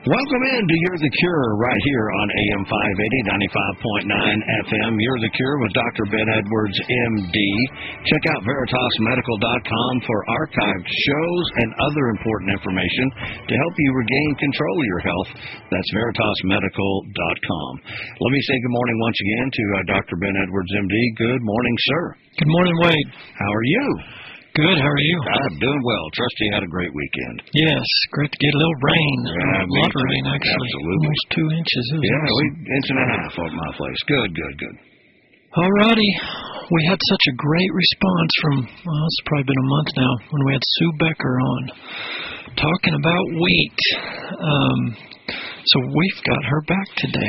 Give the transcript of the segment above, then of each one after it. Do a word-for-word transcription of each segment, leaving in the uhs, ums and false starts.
Welcome in to You're the Cure right here on A M five eighty, ninety-five point nine F M. You're the Cure with Doctor Ben Edwards, M D. Check out Veritas Medical dot com for archived shows and other important information to help you regain control of your health. That's Veritas Medical dot com. Let me say good morning once again to uh, Doctor Ben Edwards, M D. Good morning, sir. Good morning, Wade. How are you? Good. How are you? I'm doing well. Trust you had a great weekend. Yes. Great to get a little rain. Yeah, a lot of rain, actually. Absolutely. Almost two inches. It was yeah, awesome. we inch and a half on my place. Good, good, good. All righty. We had such a great response from, well, it's probably been a month now, when we had Sue Becker on talking about wheat. Um, so we've got her back today.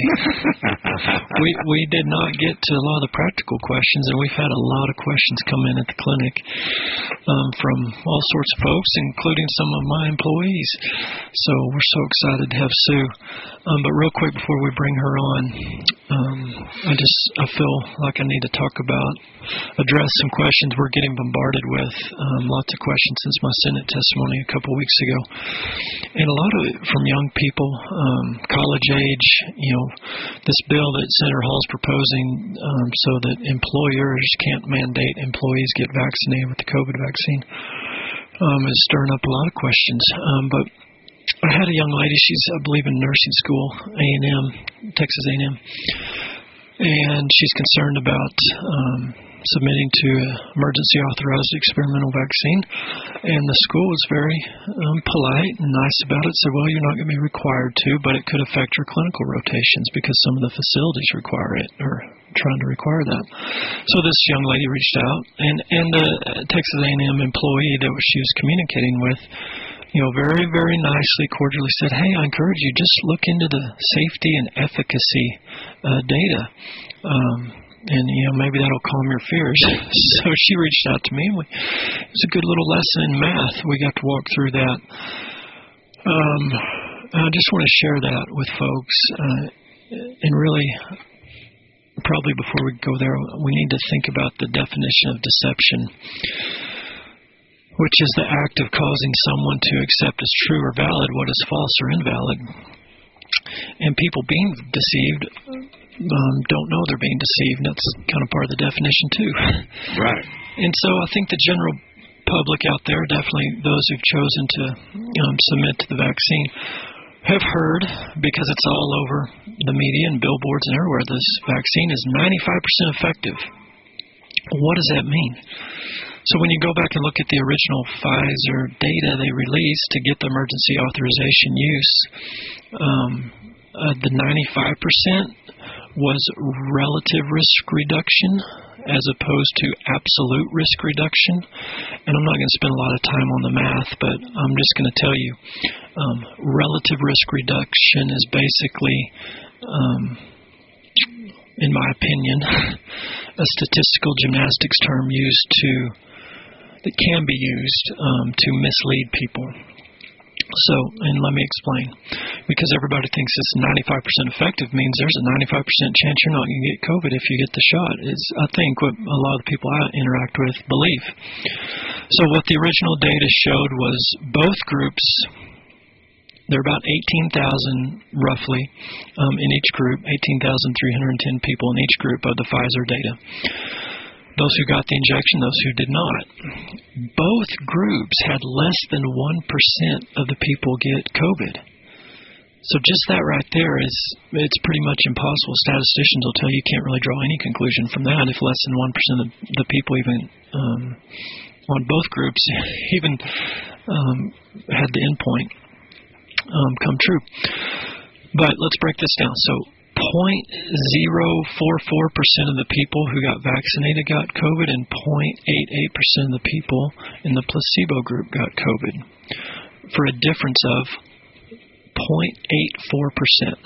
we we did not get to a lot of the practical questions, and we've had a lot of questions come in at the clinic um, from all sorts of folks, including some of my employees. So we're so excited to have Sue. Um, but real quick before we bring her on, um, I just I feel like I need to talk about, address some questions we're getting bombarded with. Um, lots of questions since my Senate testimony a couple weeks ago, and a lot of it from young people. Um, college age, you know, this bill that Senator Hall's proposing um, so that employers can't mandate employees get vaccinated with the COVID vaccine um, is stirring up a lot of questions. Um, but I had a young lady, she's, I believe, in nursing school, A and M, Texas A and M, and she's concerned about um, submitting to an emergency authorized experimental vaccine, and the school was very um, polite and nice about it, said, well, you're not going to be required to, but it could affect your clinical rotations because some of the facilities require it, or trying to require that. So this young lady reached out, and, and the Texas A and M employee that she was communicating with, you know, very, very nicely, cordially said, hey, I encourage you, just look into the safety and efficacy uh, data. Um, And, you know, maybe that'll calm your fears. So she reached out to me, and we, it was a good little lesson in math. We got to walk through that. Um, I just want to share that with folks. Uh, and really, probably before we go there, we need to think about the definition of deception, which is the act of causing someone to accept as true or valid what is false or invalid. And people being deceived um, don't know they're being deceived. That's kind of part of the definition, too. Right. And so I think the general public out there, definitely those who've chosen to um, submit to the vaccine, have heard, because it's all over the media and billboards and everywhere, this vaccine is ninety-five percent effective. What does that mean? So when you go back and look at the original Pfizer data they released to get the emergency authorization use, um, uh, the ninety-five percent was relative risk reduction as opposed to absolute risk reduction. And I'm not going to spend a lot of time on the math, but I'm just going to tell you, um, relative risk reduction is basically, um, in my opinion, a statistical gymnastics term used to that can be used um, to mislead people. So, and let me explain. Because everybody thinks it's ninety-five percent effective means there's a ninety-five percent chance you're not going to get COVID if you get the shot. Is I think what a lot of the people I interact with believe. So what the original data showed was both groups, there are about eighteen thousand roughly um, in each group, eighteen thousand three hundred ten people in each group of the Pfizer data. Those who got the injection, those who did not. Both groups had less than one percent of the people get COVID. So just that right there is, it's pretty much impossible. Statisticians will tell you you can't really draw any conclusion from that if less than one percent of the people even um, on both groups even um, had the endpoint um, come true. But let's break this down. So zero point zero four four percent of the people who got vaccinated got COVID, and zero point eight eight percent of the people in the placebo group got COVID, for a difference of zero point eight four percent.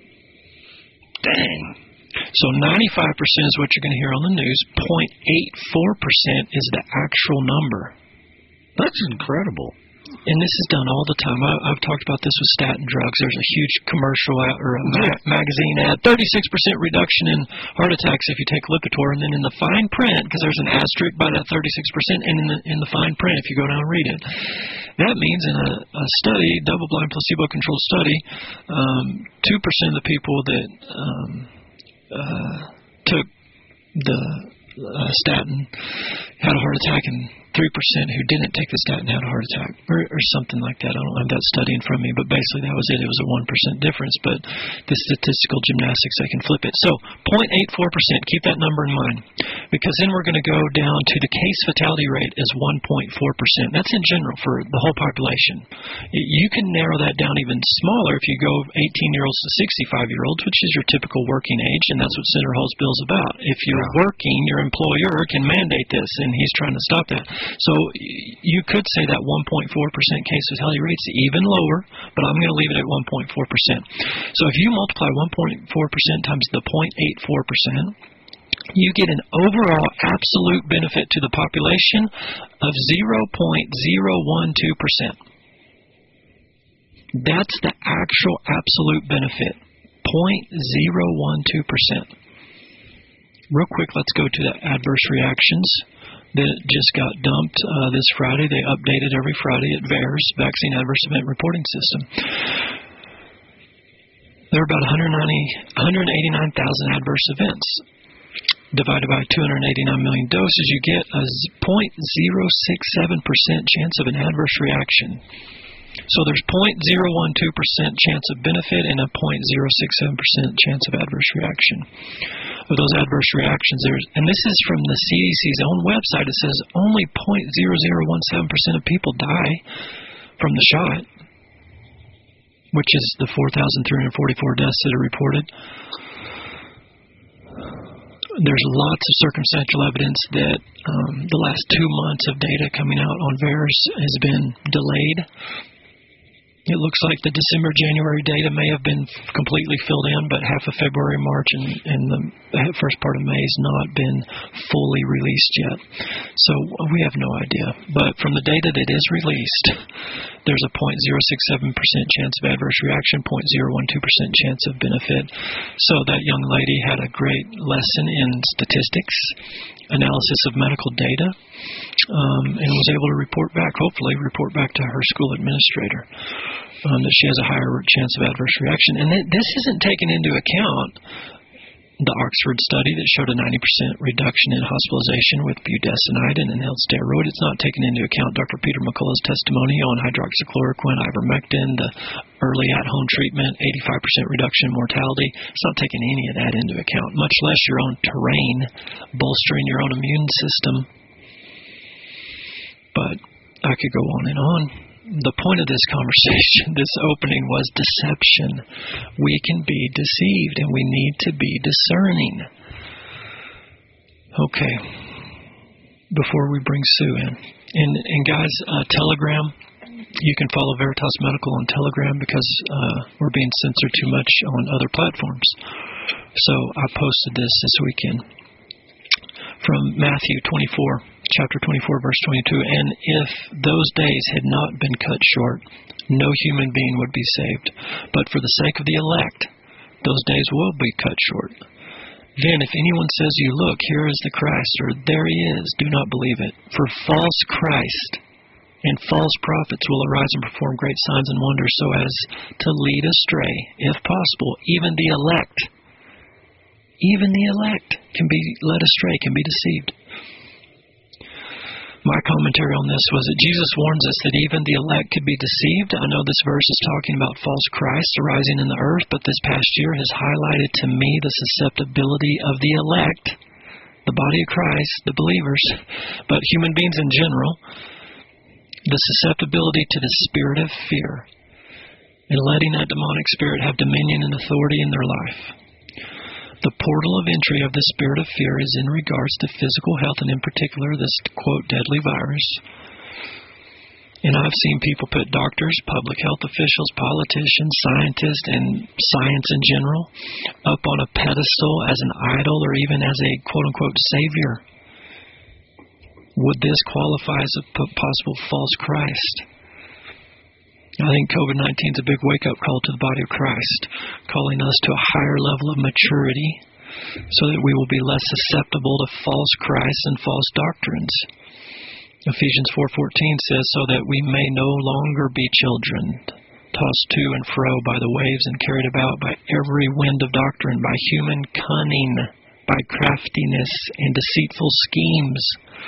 Dang. So ninety-five percent is what you're going to hear on the news. zero point eight four percent is the actual number. That's incredible. and this is done all the time. I, I've talked about this with statin drugs. There's a huge commercial ad, or a ma- magazine ad, thirty-six percent reduction in heart attacks if you take Lipitor, and then in the fine print, because there's an asterisk by that thirty-six percent, and in the, in the fine print, if you go down and read it, that means in a, a study, double-blind placebo-controlled study, um, two percent of the people that um, uh, took the uh, statin had a heart attack, and three percent who didn't take the statin had a heart attack, or, or something like that. I don't have that study in front of me, but basically that was it. It was a one percent difference, but the statistical gymnastics, I can flip it. So zero point eight four percent, keep that number in mind, because then we're going to go down to the case fatality rate is one point four percent. That's in general for the whole population. You can narrow that down even smaller if you go eighteen-year-olds to sixty-five-year-olds, which is your typical working age, and that's what Senator Hall's bill is about. If you're working, your employer can mandate this, and he's trying to stop that. So you could say that one point four percent case fatality rate's even lower, but I'm going to leave it at one point four percent. So if you multiply one point four percent times the zero point eight four percent, you get an overall absolute benefit to the population of zero point zero one two percent. That's the actual absolute benefit, zero point zero one two percent. Real quick, let's go to the adverse reactions that just got dumped uh, this Friday. They update it every Friday at V A E R S, Vaccine Adverse Event Reporting System. There are about one hundred eighty-nine thousand adverse events. Divided by two hundred eighty-nine million doses, you get a zero point zero six seven percent chance of an adverse reaction. So there's zero point zero one two percent chance of benefit and a zero point zero six seven percent chance of adverse reaction. Of those adverse reactions, there's, and this is from the C D C's own website, it says only zero point zero zero one seven percent of people die from the shot, which is the four thousand three hundred forty-four deaths that are reported. There's lots of circumstantial evidence that um, the last two months of data coming out on V A E R S has been delayed. It looks like the December, January data may have been completely filled in, but half of February, March, and, and the first part of May has not been fully released yet. So we have no idea. But from the data that is released, there's a zero point zero six seven percent chance of adverse reaction, zero point zero one two percent chance of benefit. So that young lady had a great lesson in statistics, analysis of medical data, um, and was able to report back, hopefully report back to her school administrator, um, that she has a higher chance of adverse reaction. And th- this isn't taken into account the Oxford study that showed a ninety percent reduction in hospitalization with budesonide and inhaled steroid. It's not taken into account Doctor Peter McCullough's testimony on hydroxychloroquine, ivermectin, the early at-home treatment, eighty-five percent reduction in mortality. It's not taking any of that into account, much less your own terrain, bolstering your own immune system. But I could go on and on. The point of this conversation, this opening, was deception. We can be deceived, and we need to be discerning. Okay. Before we bring Sue in. And, and guys, uh, Telegram, you can follow Veritas Medical on Telegram because uh, we're being censored too much on other platforms. So I posted this this weekend from Matthew twenty-four. Chapter twenty-four, verse twenty-two, and if those days had not been cut short, no human being would be saved. But for the sake of the elect, those days will be cut short. Then if anyone says to you, look, here is the Christ, or there he is, do not believe it. For false Christ and false prophets will arise and perform great signs and wonders so as to lead astray, if possible, even the elect. Even the elect can be led astray, can be deceived. My commentary on this was that Jesus warns us that even the elect could be deceived. I know this verse is talking about false Christ arising in the earth, but this past year has highlighted to me the susceptibility of the elect, the body of Christ, the believers, but human beings in general, the susceptibility to the spirit of fear and letting that demonic spirit have dominion and authority in their life. The portal of entry of the spirit of fear is in regards to physical health, and in particular this, quote, deadly virus. And I've seen people put doctors, public health officials, politicians, scientists, and science in general up on a pedestal as an idol or even as a, quote, unquote, savior. Would this qualify as a possible false Christ? I think COVID nineteen is a big wake-up call to the body of Christ, calling us to a higher level of maturity so that we will be less susceptible to false Christs and false doctrines. Ephesians four fourteen says, so that we may no longer be children, tossed to and fro by the waves and carried about by every wind of doctrine, by human cunning, by craftiness and deceitful schemes.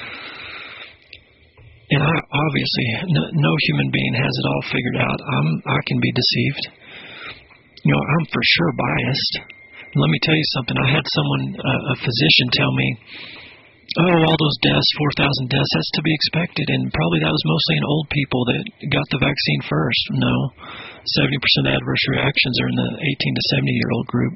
And I obviously, no, no human being has it all figured out. I'm, I can be deceived. You know, I'm for sure biased. Let me tell you something. I had someone, uh, a physician, tell me, oh, all those deaths, four thousand deaths, that's to be expected. And probably that was mostly in old people that got the vaccine first. No, seventy percent of adverse reactions are in the eighteen to seventy-year-old group.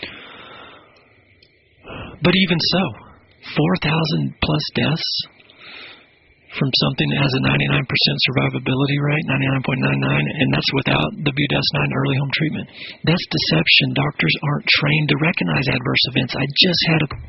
But even so, four thousand plus deaths from something that has a ninety-nine percent survivability rate, ninety-nine point nine nine, and that's without the budesonide early home treatment. That's deception. Doctors aren't trained to recognize adverse events. I just had a...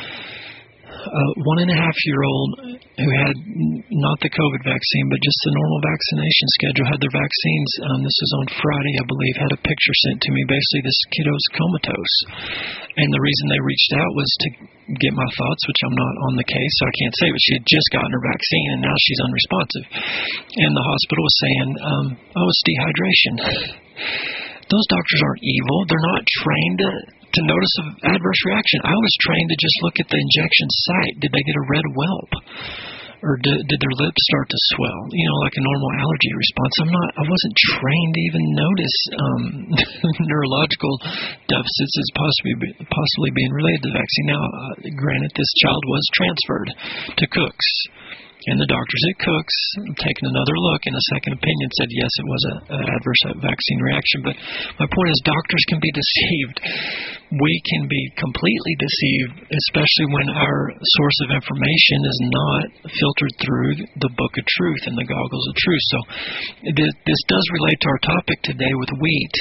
A one and a half year old who had not the COVID vaccine, but just the normal vaccination schedule, had their vaccines. Um, this was on Friday, I believe, had a picture sent to me. Basically, this kiddo's comatose. And the reason they reached out was to get my thoughts, which I'm not on the case, so I can't say, but she had just gotten her vaccine and now she's unresponsive. And the hospital was saying, um, oh, it's dehydration. Those doctors aren't evil. They're not trained to... to notice an adverse reaction. I was trained to just look at the injection site. Did they get a red whelp? Or did, did their lips start to swell? You know, like a normal allergy response. I'm not, I wasn't trained to even notice um, neurological deficits as possibly, possibly being related to the vaccine. Now, uh, granted, this child was transferred to Cook's. And the doctors at Cook's, taking another look and a second opinion, said yes, it was an adverse vaccine reaction. But my point is, doctors can be deceived. We can be completely deceived, especially when our source of information is not filtered through the book of truth and the goggles of truth. So this, this does relate to our topic today with wheat.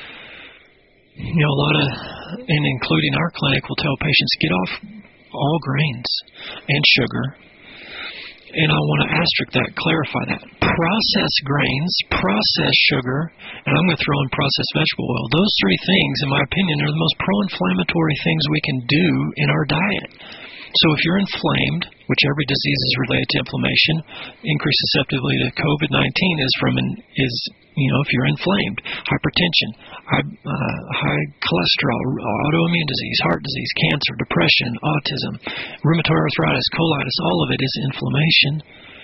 You know, a lot of, and including our clinic, will tell patients, get off all grains and sugar. And I want to asterisk that, clarify that. Processed grains, processed sugar, and I'm going to throw in processed vegetable oil. Those three things, in my opinion, are the most pro-inflammatory things we can do in our diet. So if you're inflamed, which every disease is related to inflammation, increased susceptibility to COVID nineteen is from an, is, you know, if you're inflamed, hypertension, high, uh, high cholesterol, autoimmune disease, heart disease, cancer, depression, autism, rheumatoid arthritis, colitis, all of it is inflammation.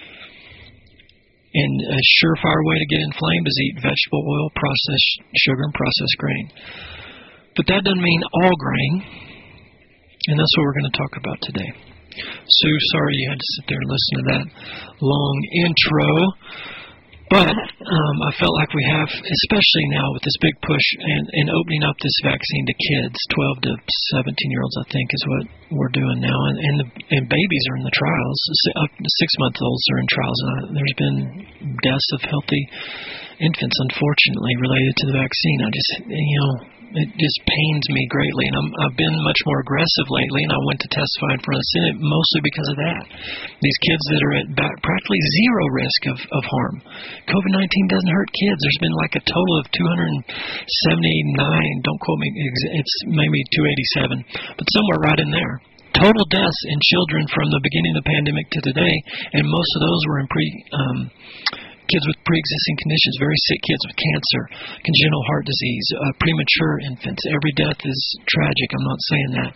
And a surefire way to get inflamed is eat vegetable oil, processed sugar, and processed grain. But that doesn't mean all grain. And that's what we're going to talk about today. Sue, sorry you had to sit there and listen to that long intro. But um, I felt like we have, especially now with this big push and, and opening up this vaccine to kids, twelve to seventeen-year-olds, I think, is what we're doing now. And and, the, and babies are in the trials. Up to six-month-olds are in trials. And I, there's been deaths of healthy infants, unfortunately, related to the vaccine. I just, you know... It just pains me greatly, and I'm, I've been much more aggressive lately, and I went to testify in front of the Senate mostly because of that. These kids that are at back, practically zero risk of, of harm. COVID nineteen doesn't hurt kids. There's been like a total of two hundred seventy-nine, don't quote me, it's maybe two eighty-seven, but somewhere right in there. Total deaths in children from the beginning of the pandemic to today, and most of those were in pre... Um, kids with pre-existing conditions, very sick kids with cancer, congenital heart disease, uh, premature infants. Every death is tragic. I'm not saying that.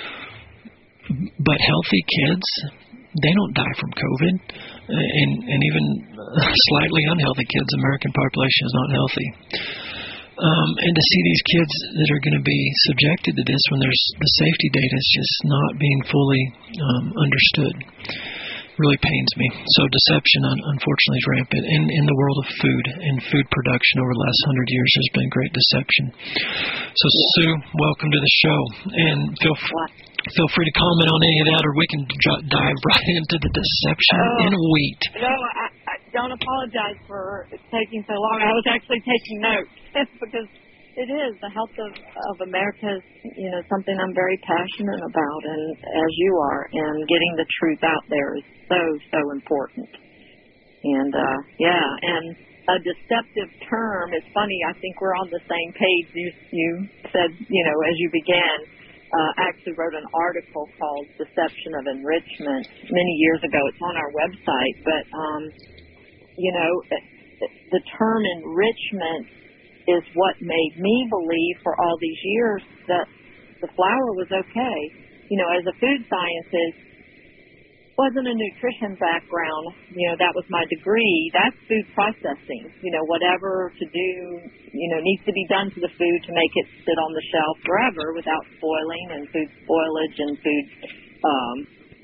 But healthy kids, they don't die from COVID. And, and even slightly unhealthy kids, the American population is not healthy. Um, and to see these kids that are going to be subjected to this when there's the safety data is just not being fully um, understood. Really pains me. So deception, unfortunately, is rampant. In, in the world of food and food production over the last hundred years, there's been great deception. So, Sue, welcome to the show. And feel free, feel free to comment on any of that, or we can j- dive right into the deception oh, in wheat. No, I, I don't apologize for taking so long. I was actually taking notes because it is. The health of, of America is, you know, something I'm very passionate about, and as you are, and getting the truth out there is so, so important. And, uh, yeah, and a deceptive term, it's funny, I think we're on the same page. You, you said, you know, as you began, uh, actually wrote an article called Deception of Enrichment many years ago. It's on our website. But, um, you know, the term enrichment is what made me believe for all these years that the flour was okay. You know, as a food scientist, wasn't a nutrition background, you know, that was my degree. That's food processing, you know, whatever to do, you know, needs to be done to the food to make it sit on the shelf forever without spoiling and food spoilage and food, um,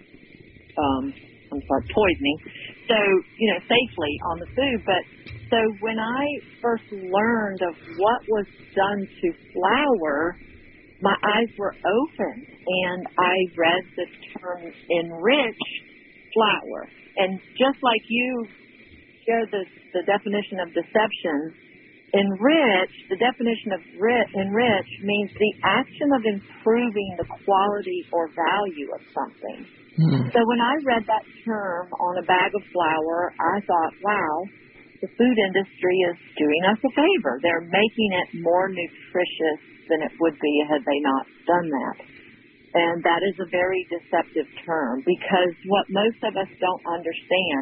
um, I'm sorry, poisoning. So, you know, safely on the food. But so when I first learned of what was done to flour, my eyes were open, and I read the term enrich flour. And just like you showed the, the definition of deception, enrich, the definition of ri- enrich means the action of improving the quality or value of something. Mm. So when I read that term on a bag of flour, I thought, wow, the food industry is doing us a favor. They're making it more nutritious than it would be had they not done that. And that is a very deceptive term, because what most of us don't understand,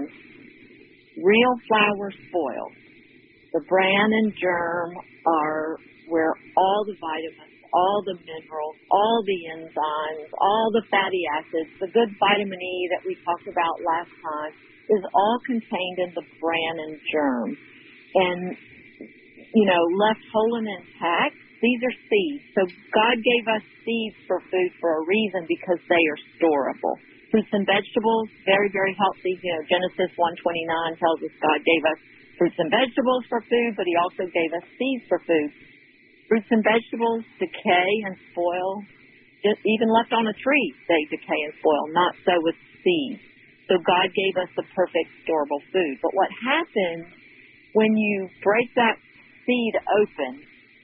real flour spoils. The bran and germ are where all the vitamins, all the minerals, all the enzymes, all the fatty acids, the good vitamin E that we talked about last time is all contained in the bran and germ. And, you know, left whole and intact, these are seeds. So God gave us seeds for food for a reason, because they are storable. Fruits and vegetables, very, very healthy. You know, Genesis one twenty-nine tells us God gave us fruits and vegetables for food, but he also gave us seeds for food. Fruits and vegetables decay and spoil. Just even left on a tree, they decay and spoil. Not so with seeds. So God gave us the perfect storable food. But what happens when you break that seed open,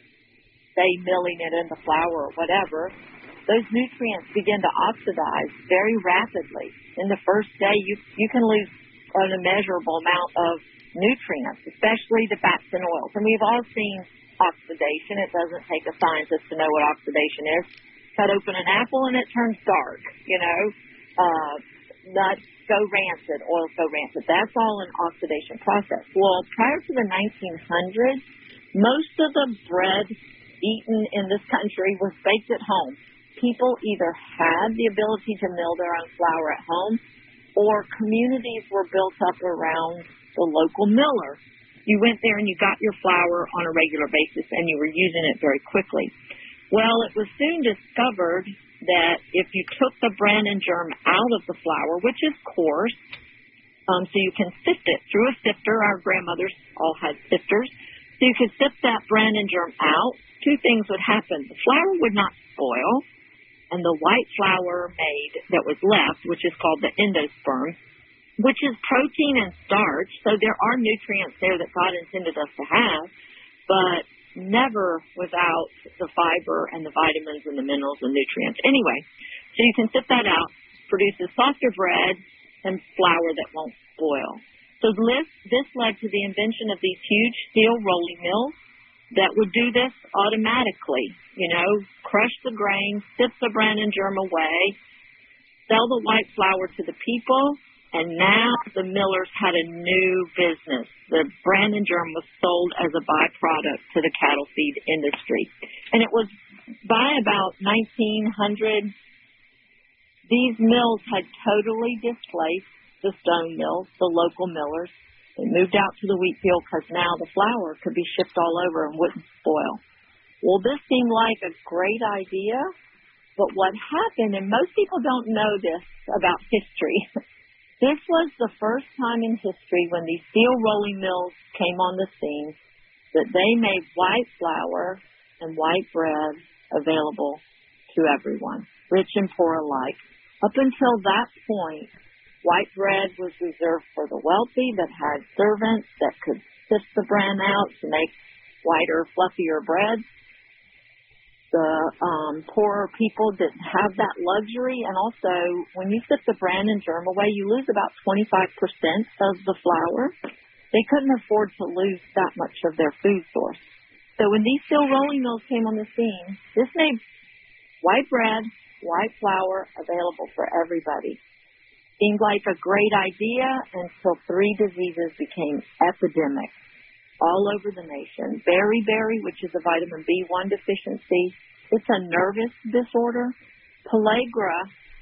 say milling it into flour or whatever, those nutrients begin to oxidize very rapidly. In the first day, you you can lose an immeasurable amount of nutrients, especially the fats and oils. And we've all seen oxidation. It doesn't take a scientist to know what oxidation is. Cut open an apple and it turns dark, you know. Uh, nuts go rancid, oils go rancid. That's all an oxidation process. Well, prior to the nineteen hundreds, most of the bread eaten in this country was baked at home. People either had the ability to mill their own flour at home, or communities were built up around the local miller. You went there and you got your flour on a regular basis, and you were using it very quickly. Well, it was soon discovered that if you took the bran and germ out of the flour, which is coarse, um, so you can sift it through a sifter. Our grandmothers all had sifters. So you could sift that bran and germ out. Two things would happen. The flour would not spoil, and the white flour made that was left, which is called the endosperm, which is protein and starch, so there are nutrients there that God intended us to have, but never without the fiber and the vitamins and the minerals and nutrients. Anyway, so you can sift that out, produces softer bread and flour that won't spoil. So this, this led to the invention of these huge steel rolling mills that would do this automatically, you know, crush the grain, sift the bran and germ away, sell the white flour to the people, and now the millers had a new business. The bran and germ was sold as a byproduct to the cattle feed industry. And it was by about nineteen hundred, these mills had totally displaced the stone mills, the local millers. They moved out to the wheat field because now the flour could be shipped all over and wouldn't spoil. Well, this seemed like a great idea, but what happened, and most people don't know this about history, this was the first time in history when these steel rolling mills came on the scene that they made white flour and white bread available to everyone, rich and poor alike. Up until that point, white bread was reserved for the wealthy that had servants that could sift the bran out to make whiter, fluffier bread. the um, poorer people didn't have that luxury. And also, when you strip the bran and germ away, you lose about twenty-five percent of the flour. They couldn't afford to lose that much of their food source. So when these steel rolling mills came on the scene, this made white bread, white flour available for everybody. Seemed like a great idea until three diseases became epidemics all over the nation. Beriberi, which is a vitamin B one deficiency, it's a nervous disorder. Pellagra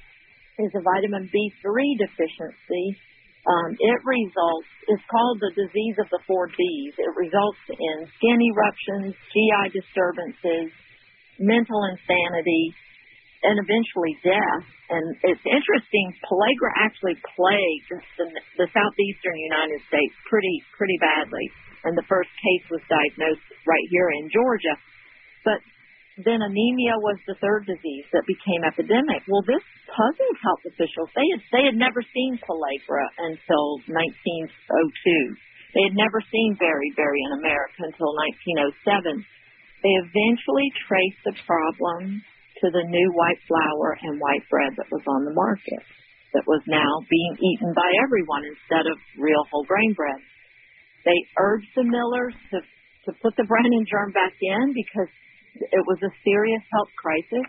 is a vitamin B three deficiency. Um, it results, it's called the disease of the four Ds. It results in skin eruptions, G I disturbances, mental insanity, and eventually death. And it's interesting, pellagra actually plagued the, the southeastern United States pretty pretty badly. And the first case was diagnosed right here in Georgia. But then anemia was the third disease that became epidemic. Well, this puzzled health officials. They had, they had never seen pellagra until nineteen oh two. They had never seen beriberi in America until nineteen oh seven. They eventually traced the problem to the new white flour and white bread that was on the market, that was now being eaten by everyone instead of real whole grain bread. They urged the millers to, to put the bran and germ back in because it was a serious health crisis.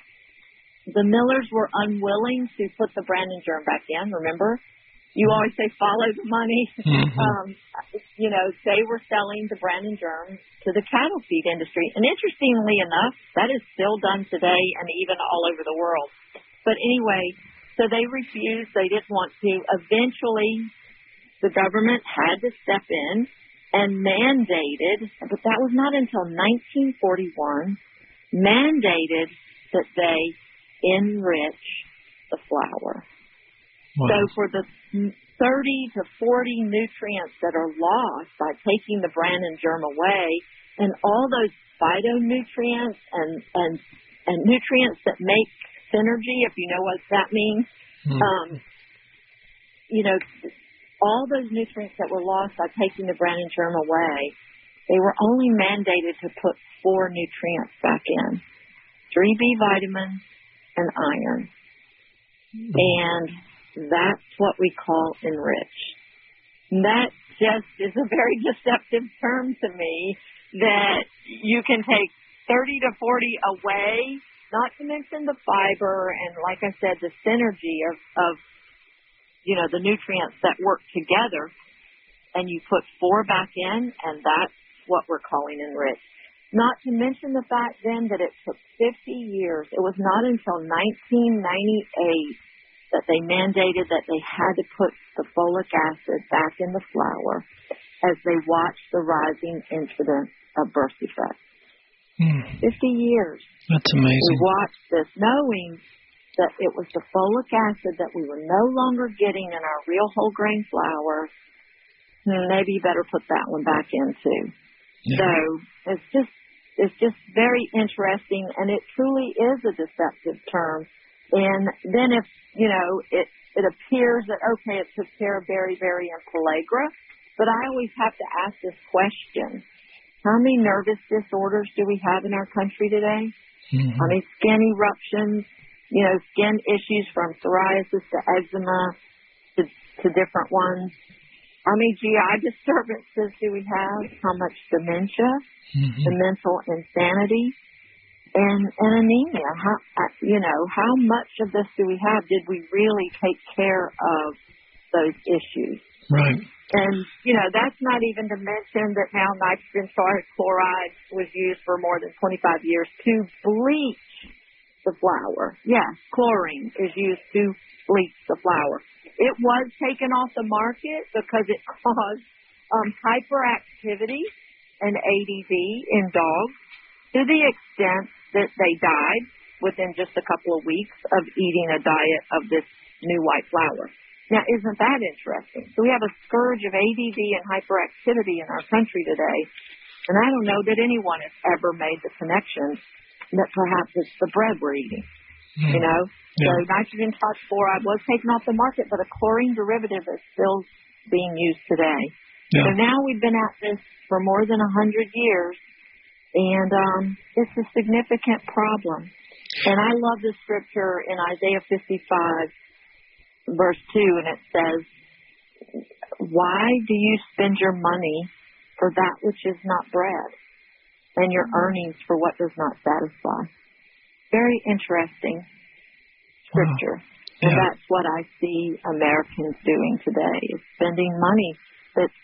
The millers were unwilling to put the bran and germ back in. Remember, you always say follow the money. Mm-hmm. Um, you know, they were selling the bran and germ to the cattle feed industry. And interestingly enough, that is still done today and even all over the world. But anyway, so they refused. They didn't want to. Eventually, the government had to step in and mandated, but that was not until nineteen forty-one, mandated that they enrich the flour. Wow. So for the thirty to forty nutrients that are lost by taking the bran and germ away, and all those phytonutrients and, and, and nutrients that make synergy, if you know what that means, mm. um, you know, all those nutrients that were lost by taking the bran and germ away, they were only mandated to put four nutrients back in, three B vitamins and iron. And that's what we call enrich. And that just is a very deceptive term to me, that you can take thirty to forty away, not to mention the fiber and, like I said, the synergy of, of you know, the nutrients that work together, and you put four back in, and that's what we're calling enrich. Not to mention the fact then that it took fifty years. It was not until nineteen ninety-eight that they mandated that they had to put the folic acid back in the flour as they watched the rising incidence of birth defects. Mm. fifty years. That's amazing. We watched this knowing that it was the folic acid that we were no longer getting in our real whole grain flour. Maybe you better put that one back in too. Yeah. So it's just it's just very interesting, and it truly is a deceptive term. And then if, you know, it, it appears that, okay, it took care of beriberi and pellagra, but I always have to ask this question. How many nervous disorders do we have in our country today? Mm-hmm. How many skin eruptions, you know, skin issues from psoriasis to eczema to, to different ones? How many G I disturbances do we have? How much dementia, mm-hmm. the mental insanity, and, and anemia? How, you know, how much of this do we have? Did we really take care of those issues? Right. And, you know, that's not even to mention that now nitrogen chloride was used for more than twenty-five years to bleach the flour. Yes, chlorine is used to bleach the flour. It was taken off the market because it caused um, hyperactivity and A D D in dogs to the extent that they died within just a couple of weeks of eating a diet of this new white flour. Now, isn't that interesting? So we have a scourge of A D D and hyperactivity in our country today, and I don't know that anyone has ever made the connection that perhaps it's the bread we're eating, mm. you know? Yeah. So nitrogen chloride was taken off the market, but a chlorine derivative is still being used today. Yeah. So now we've been at this for more than one hundred years, And um, it's a significant problem. And I love the scripture in Isaiah fifty-five, verse two, and it says, why do you spend your money for that which is not bread, and your earnings for what does not satisfy? Very interesting scripture. Wow. Yeah. And that's what I see Americans doing today, is spending money that's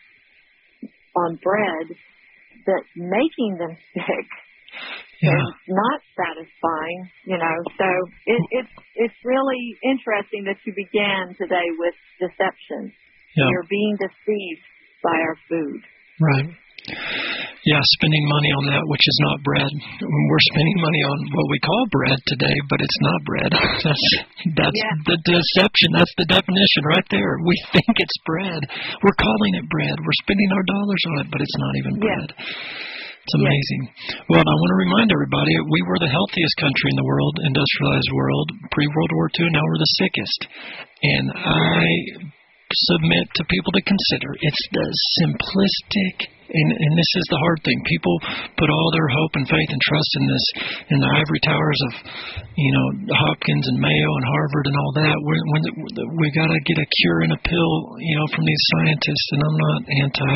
on bread that's making them sick yeah. and not satisfying, you know. So it, it's it's really interesting that you began today with deception. Yeah. You're being deceived by our food. Right. Yeah, spending money on that which is not bread. We're spending money on what we call bread today, but it's not bread. That's that's yeah. the deception. That's the definition right there. We think it's bread. We're calling it bread. We're spending our dollars on it, but it's not even bread. Yeah. It's amazing. Yeah. Well, I want to remind everybody, we were the healthiest country in the world, industrialized world, pre-World War Two. Now we're the sickest. And I submit to people to consider, it's the simplistic, and, and this is the hard thing. People put all their hope and faith and trust in this, in the ivory towers of, you know, Hopkins and Mayo and Harvard and all that. We're, when we got to get a cure and a pill, you know, from these scientists. And I'm not anti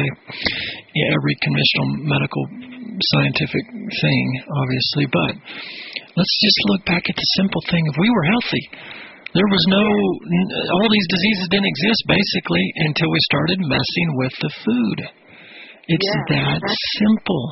every conventional medical scientific thing, obviously, but let's just look back at the simple thing. If we were healthy, there was no, all these diseases didn't exist basically until we started messing with the food. It's yeah, that simple.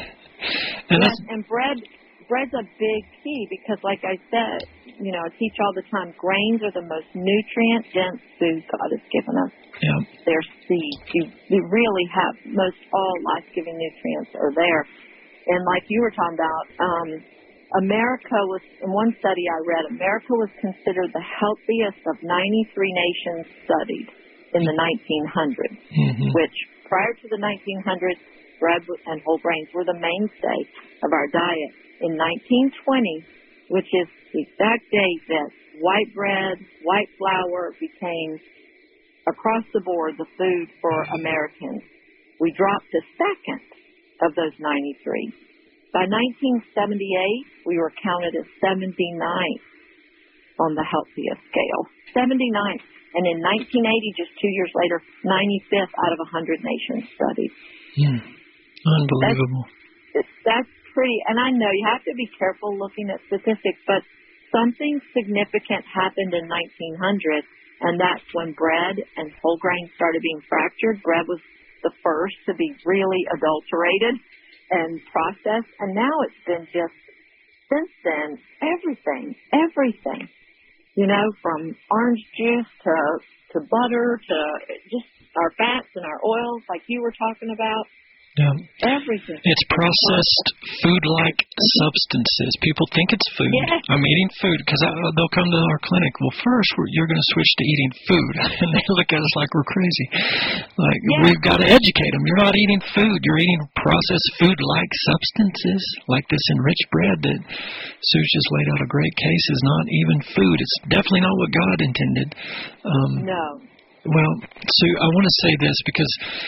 And, yes, that's, and bread, bread's a big key because, like I said, you know, I teach all the time, grains are the most nutrient-dense food God has given us. Yeah. They're seeds. You, you really have, most all life-giving nutrients are there. And like you were talking about, um, America was, in one study I read, America was considered the healthiest of ninety-three nations studied in the nineteen hundreds, mm-hmm. which prior to the nineteen hundreds, bread and whole grains were the mainstay of our diet. In nineteen twenty, which is the exact date that white bread, white flour became, across the board, the food for Americans, we dropped to second of those ninety-three. By nineteen seventy-eight, we were counted as seventy-ninth on the healthiest scale. seventy-ninth. And in nineteen eighty, just two years later, ninety-fifth out of one hundred nations studied. Hmm. Unbelievable. That's, that's pretty, and I know you have to be careful looking at statistics, but something significant happened in nineteen hundred, and that's when bread and whole grains started being fractured. Bread was the first to be really adulterated and processed, and now it's been just, since then, everything, everything, you know, from orange juice to, to butter to just our fats and our oils like you were talking about. Yeah. Everything. It's processed food-like substances. People think it's food. Yeah. I'm eating food because they'll come to our clinic. Well, first we're, you're going to switch to eating food, and they look at us like we're crazy. Like yeah. We've got to educate them. You're not eating food. You're eating processed food-like substances, like this enriched bread that Sue's just laid out a great case is not even food. It's definitely not what God intended. Um, no. Well, Sue, I want to say this because,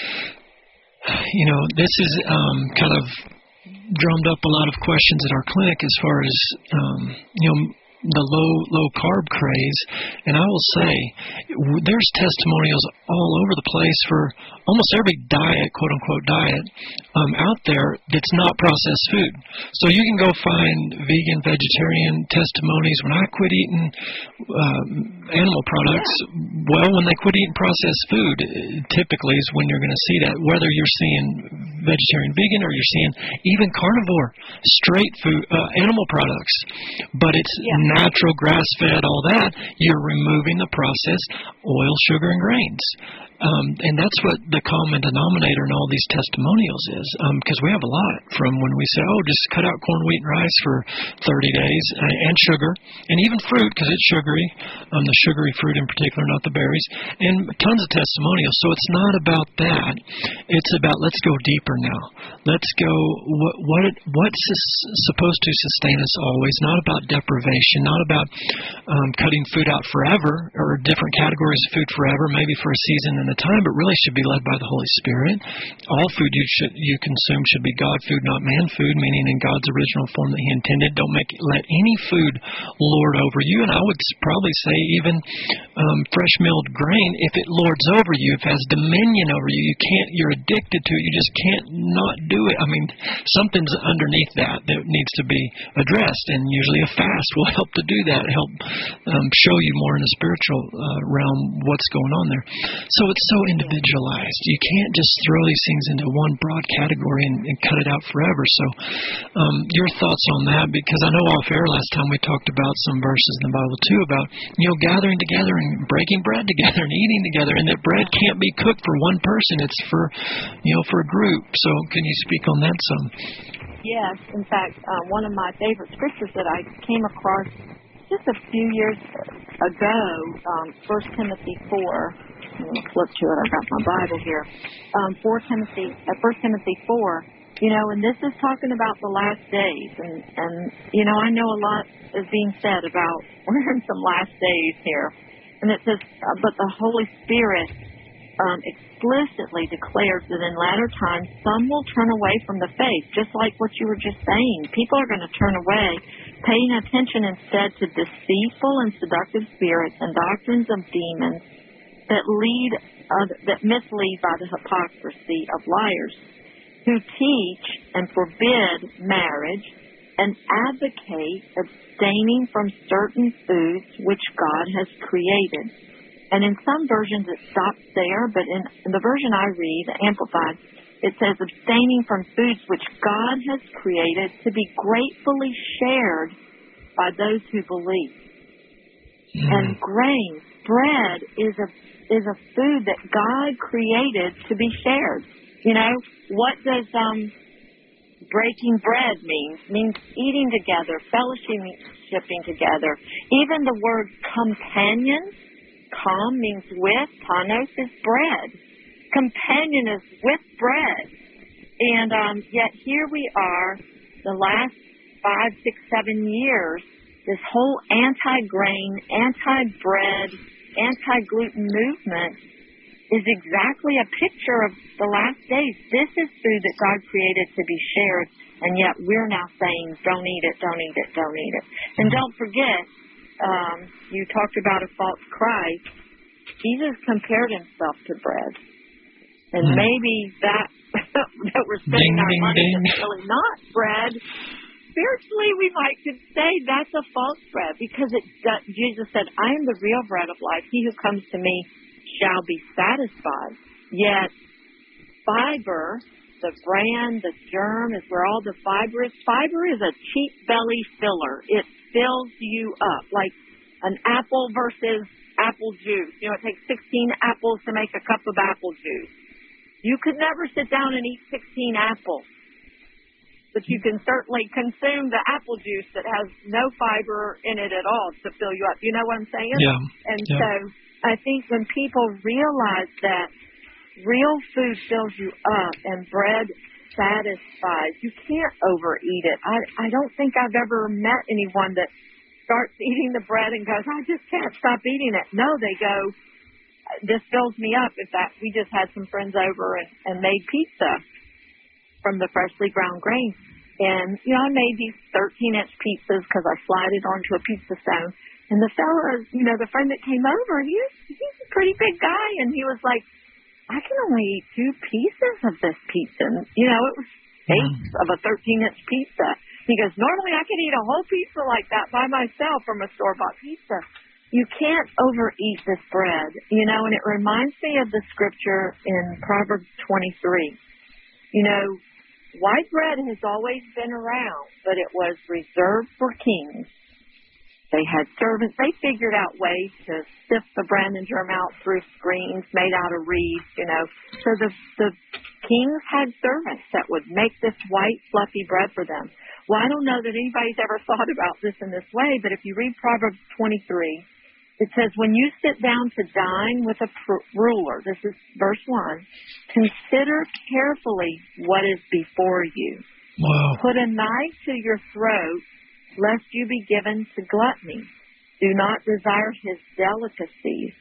you know, this is um, kind of drummed up a lot of questions at our clinic as far as, um, you know, the low, low carb craze. And I will say there's testimonials all over the place for almost every diet, quote unquote diet, um, out there that's not processed food. So you can go find vegan, vegetarian testimonies. When I quit eating uh, animal products, well, when they quit eating processed food, typically is when you're going to see that, whether you're seeing vegetarian, vegan, or you're seeing even carnivore, straight food, uh, animal products. But it's yeah. natural, grass-fed, all that. You're removing the processed oil, sugar, and grains. Um, and that's what the common denominator in all these testimonials is, because um, we have a lot from when we say, oh, just cut out corn, wheat, and rice for thirty days, uh, and sugar, and even fruit, because it's sugary, um, the sugary fruit in particular, not the berries, and tons of testimonials. So it's not about that. It's about, let's go deeper now. Let's go, what, what what's supposed to sustain us always, not about deprivation, not about um, cutting food out forever, or different categories of food forever, maybe for a season and moment in the time, but really should be led by the Holy Spirit. All food you should you consume should be God food, not man food, meaning in God's original form that He intended. Don't make let any food lord over you. And I would probably say even um, fresh milled grain, if it lords over you, if it has dominion over you, you can't. You're addicted to it. You just can't not do it. I mean, something's underneath that that needs to be addressed, and usually a fast will help to do that. Help um, show you more in the spiritual uh, realm what's going on there. So it's so individualized. You can't just throw these things into one broad category and, and cut it out forever. So um, your thoughts on that, because I know off air last time we talked about some verses in the Bible too about, you know, gathering together and breaking bread together and eating together, and that bread can't be cooked for one person. It's for, you know, for a group. So can you speak on that some? Yes. In fact, uh, one of my favorite scriptures that I came across just a few years ago, um, First Timothy four. I'm going to flip to it. I've got my Bible here. Um, four Timothy, uh, First Timothy four. You know, and this is talking about the last days, and and you know, I know a lot is being said about we're in some last days here, and it says, uh, but the Holy Spirit um, explicitly declares that in latter times some will turn away from the faith, just like what you were just saying. People are going to turn away, paying attention instead to deceitful and seductive spirits and doctrines of demons that lead, uh, that mislead by the hypocrisy of liars, who teach and forbid marriage and advocate abstaining from certain foods which God has created. And in some versions it stops there, but in, in the version I read, Amplified, it says abstaining from foods which God has created to be gratefully shared by those who believe. Mm. And grain, bread, is a is a food that God created to be shared. You know, what does um, breaking bread mean? It means eating together, fellowshipping together. Even the word companion, com means with, panos is bread. Companion is with bread. And um, yet here we are, the last five, six, seven years, this whole anti-grain, anti-bread, anti-gluten movement is exactly a picture of the last days. This is food that God created to be shared, and yet we're now saying, don't eat it, don't eat it, don't eat it. And don't forget, um, you talked about a false Christ. Jesus compared himself to bread. And mm. maybe that that we're spending ding, our money ding. Is really not bread. Spiritually, we might could say that's a false bread, because it, uh, Jesus said, I am the real bread of life. He who comes to me shall be satisfied. Yet fiber, the bran, the germ, is where all the fiber is. Fiber is a cheap belly filler. It fills you up, like an apple versus apple juice. You know, it takes sixteen apples to make a cup of apple juice. You could never sit down and eat sixteen apples, but you can certainly consume the apple juice that has no fiber in it at all to fill you up. You know what I'm saying? Yeah. And yeah. so I think when people realize that real food fills you up and bread satisfies, you can't overeat it. I, I don't think I've ever met anyone that starts eating the bread and goes, I just can't stop eating it. No, they go, this fills me up. In fact, we just had some friends over and, and made pizza from the freshly ground grain. And, you know, I made these thirteen-inch pizzas because I slide it onto a pizza stone. And the fella, you know, the friend that came over, he was, he's a pretty big guy, and he was like, I can only eat two pieces of this pizza. And, you know, it was eighths mm. of a thirteen-inch pizza. He goes, normally I can eat a whole pizza like that by myself from a store-bought pizza. You can't overeat this bread, you know, and it reminds me of the scripture in Proverbs twenty-three. You know, white bread has always been around, but it was reserved for kings. They had servants. They figured out ways to sift the bran and germ out through screens made out of reeds, you know. So the, the kings had servants that would make this white, fluffy bread for them. Well, I don't know that anybody's ever thought about this in this way, but if you read Proverbs twenty-three, it says, when you sit down to dine with a pr- ruler, this is verse one, consider carefully what is before you. Wow. Put a knife to your throat, lest you be given to gluttony. Do not desire his delicacies.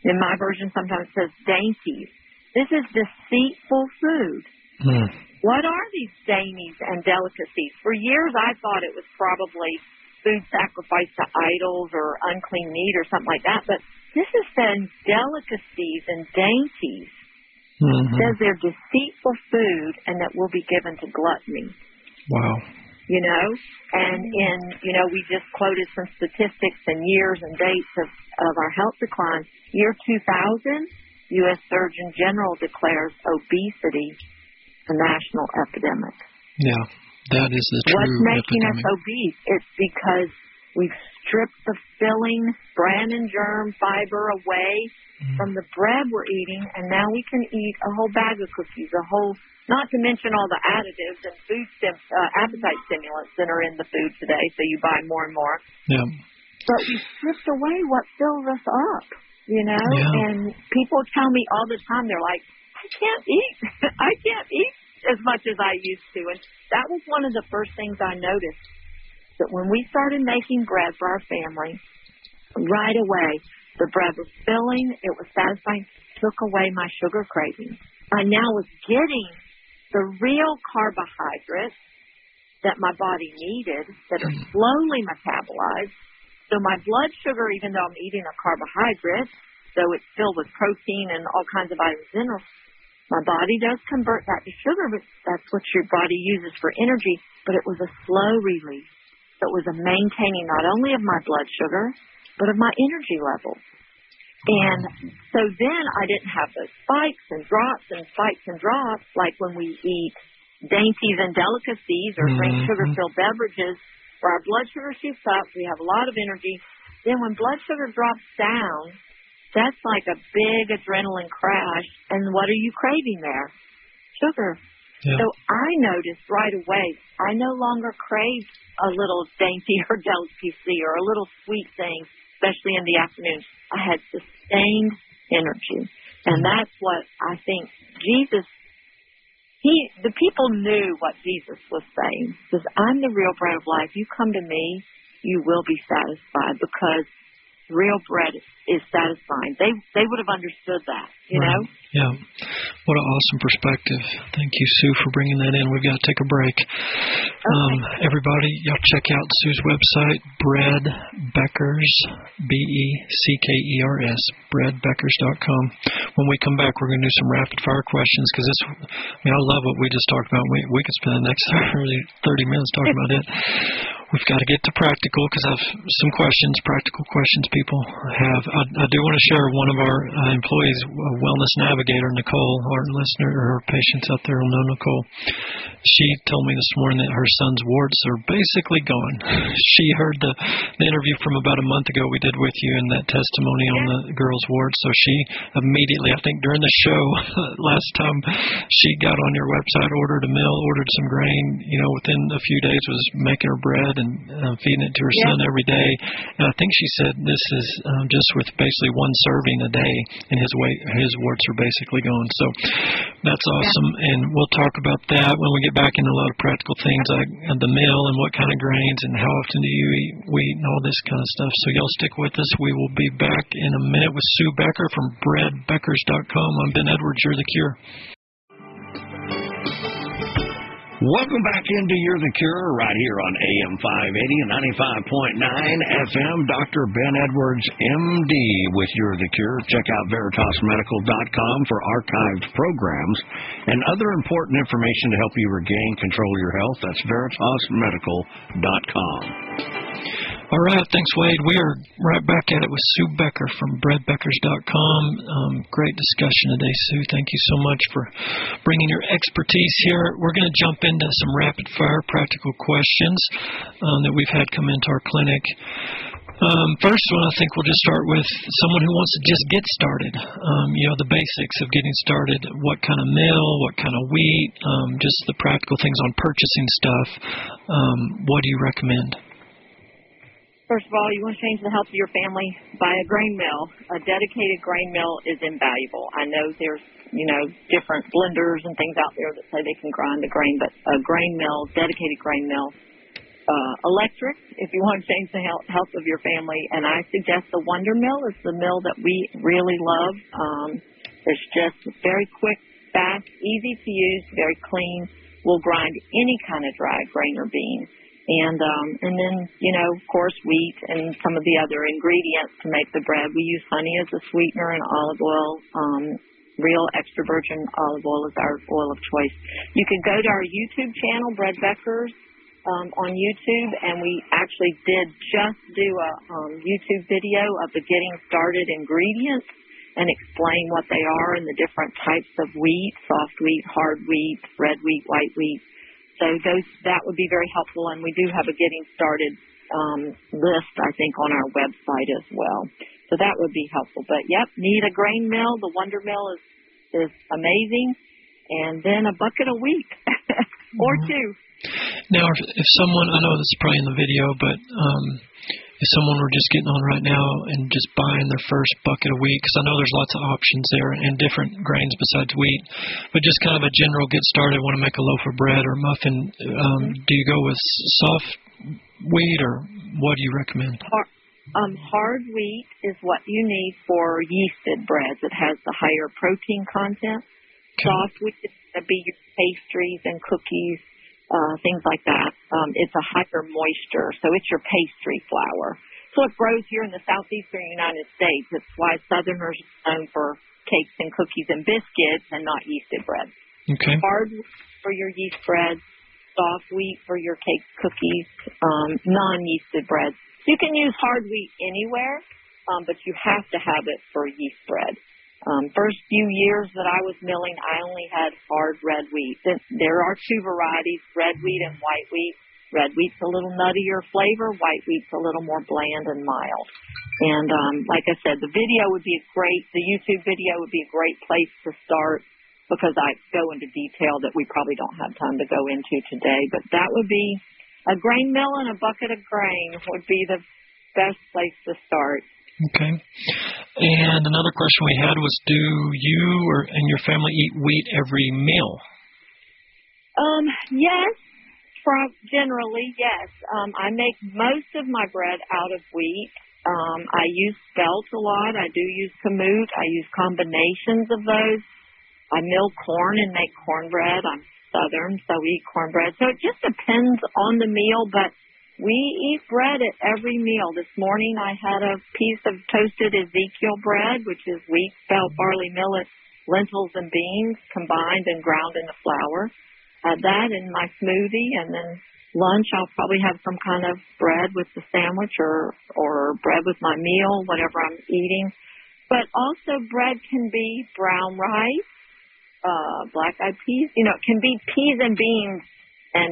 In my version, sometimes it says dainties. This is deceitful food. Hmm. What are these dainties and delicacies? For years, I thought it was probably food sacrificed to idols or unclean meat or something like that. But this is saying delicacies and dainties. Mm-hmm. It says they're deceitful food and that will be given to gluttony. Wow. You know, and in, you know, we just quoted some statistics and years and dates of, of our health decline. Year two thousand, U S Surgeon General declares obesity a national epidemic. Yeah, that is the true What's making epidemic. us obese? It's because we've stripped the filling, bran and germ fiber away mm. from the bread we're eating, and now we can eat a whole bag of cookies, a whole, not to mention all the additives and food stim, uh, appetite stimulants that are in the food today, so you buy more and more. Yeah. But we stripped away what fills us up, you know? Yeah. And people tell me all the time, they're like, I can't eat. I can't eat as much as I used to. And that was one of the first things I noticed, that when we started making bread for our family, right away, the bread was filling, it was satisfying, took away my sugar craving. I now was getting the real carbohydrates that my body needed that are slowly metabolized. So my blood sugar, even though I'm eating a carbohydrate, though it's filled with protein and all kinds of vitamins and minerals, my body does convert that to sugar, but that's what your body uses for energy. But it was a slow release. So it was a maintaining not only of my blood sugar, but of my energy levels. And so then I didn't have those spikes and drops and spikes and drops like when we eat dainties and delicacies or drink mm-hmm. sugar-filled beverages where our blood sugar shoots up, we have a lot of energy. Then when blood sugar drops down, that's like a big adrenaline crash. And what are you craving there? Sugar. Yeah. So I noticed right away, I no longer craved a little dainty or delicacy or a little sweet thing, especially in the afternoon. I had sustained energy. And that's what I think Jesus, he, the people knew what Jesus was saying. He says, I'm the real bread of life. You come to me, you will be satisfied, because real bread is satisfying. They they would have understood that, you right. know? Yeah. What an awesome perspective. Thank you, Sue, for bringing that in. We've got to take a break. Okay. Um, everybody, y'all check out Sue's website, Bread Beckers, B E C K E R S, bread beckers dot com. When we come back, we're going to do some rapid-fire questions, because this, I mean, I love what we just talked about. We, we could spend the next thirty minutes talking about it. We've got to get to practical, because I have some questions, practical questions people have. I, I do want to share one of our uh, employees, a wellness navigator, Nicole, our listener, or our patients out there will know Nicole. She told me this morning that her son's warts are basically gone. She heard the, the interview from about a month ago we did with you, and that testimony on the girl's warts. So she immediately, I think during the show last time, she got on your website, ordered a meal, ordered some grain, you know, within a few days was making her bread and uh, feeding it to her yeah. son every day. And I think she said this is um, just with basically one serving a day, and his weight, his warts are basically gone. So that's awesome, yeah. and we'll talk about that when we get back into a lot of practical things, like the meal and what kind of grains and how often do you eat wheat and all this kind of stuff. So y'all stick with us. We will be back in a minute with Sue Becker from bread beckers dot com. I'm Ben Edwards. You're the Cure. Welcome back into You're the Cure right here on A M five eighty and ninety-five point nine F M. Doctor Ben Edwards, M D, with You're the Cure. Check out veritas medical dot com for archived programs and other important information to help you regain control of your health. That's veritas medical dot com. All right, thanks, Wade. We are right back at it with Sue Becker from bread beckers dot com. Um, great discussion today, Sue. Thank you so much for bringing your expertise here. We're going to jump into some rapid-fire practical questions um, that we've had come into our clinic. Um, first one, I think we'll just start with someone who wants to just get started. Um, you know, the basics of getting started. What kind of meal, what kind of wheat, um, just the practical things on purchasing stuff. Um, what do you recommend? First of all, you want to change the health of your family, buy a grain mill. A dedicated grain mill is invaluable. I know there's, you know, different blenders and things out there that say they can grind the grain, but a grain mill, dedicated grain mill, uh, electric if you want to change the health, health of your family. And I suggest the Wonder Mill is the mill that we really love. Um, it's just very quick, fast, easy to use, very clean. Will grind any kind of dry grain or bean. And um, and then, you know, of course, wheat and some of the other ingredients to make the bread. We use honey as a sweetener and olive oil. Um, real extra virgin olive oil is our oil of choice. You can go to our YouTube channel, Bread Beckers, um, on YouTube, and we actually did just do a um, YouTube video of the getting started ingredients and explain what they are and the different types of wheat, soft wheat, hard wheat, red wheat, white wheat. So those that would be very helpful, and we do have a getting started um, list, I think, on our website as well. So that would be helpful. But, yep, need a grain mill. The Wonder Mill is, is amazing. And then a bucket a week or mm-hmm. two. Now, if, if someone, I know this is probably in the video, but um, if someone were just getting on right now and just buying their first bucket a week, because I know there's lots of options there and different grains besides wheat, but just kind of a general get started, want to make a loaf of bread or muffin, um, do you go with soft wheat or what do you recommend? Hard, um, hard wheat is what you need for yeasted breads. It has the higher protein content. Okay. Soft wheat is going to be your pastries and cookies. Uh, things like that. Um, it's a higher moisture, so it's your pastry flour. So it grows here in the southeastern United States. It's why Southerners are known for cakes and cookies and biscuits and not yeasted bread. Okay. Hard wheat for your yeast breads, soft wheat for your cakes, cookies, um, non-yeasted breads. You can use hard wheat anywhere, um, but you have to have it for yeast bread. Um, first few years that I was milling, I only had hard red wheat. There are two varieties, red wheat and white wheat. Red wheat's a little nuttier flavor. White wheat's a little more bland and mild. And um, like I said, the video would be a great, the YouTube video would be a great place to start because I go into detail that we probably don't have time to go into today. But that would be a grain mill and a bucket of grain would be the best place to start. Okay. And another question we had was, do you or and your family eat wheat every meal? Um, yes, generally, yes. Um, I make most of my bread out of wheat. Um, I use spelt a lot. I do use kamut. I use combinations of those. I mill corn and make cornbread. I'm Southern, so we eat cornbread. So it just depends on the meal, but we eat bread at every meal. This morning I had a piece of toasted Ezekiel bread, which is wheat, spelt, barley, millet, lentils, and beans combined and ground into flour. Had that in my smoothie, and then lunch I'll probably have some kind of bread with the sandwich or, or bread with my meal, whatever I'm eating. But also bread can be brown rice, uh, black-eyed peas. You know, it can be peas and beans and